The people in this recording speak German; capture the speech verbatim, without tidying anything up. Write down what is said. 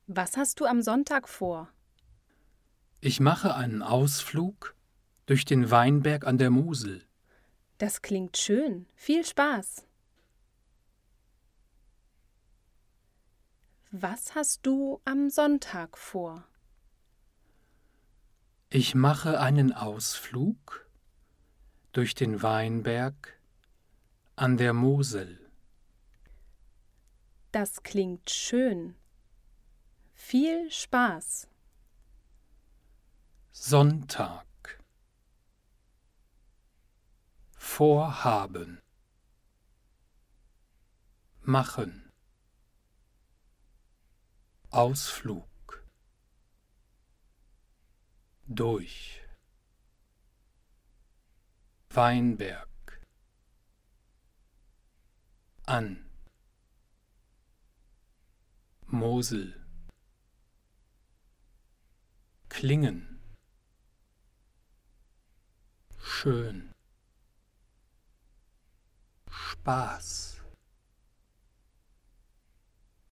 Was hast du am Sonntag vor? Ich mache einen Ausflug durch den Weinberg an der Mosel. Das klingt schön. Viel Spaß. Was hast du am Sonntag vor? Ich mache einen Ausflug durch den Weinberg an der Mosel. Das klingt schön. Viel Spaß. Sonntag. Vorhaben. Machen. Ausflug. Durch. Weinberg. An. Mosel. Klingen. Schön. Spaß.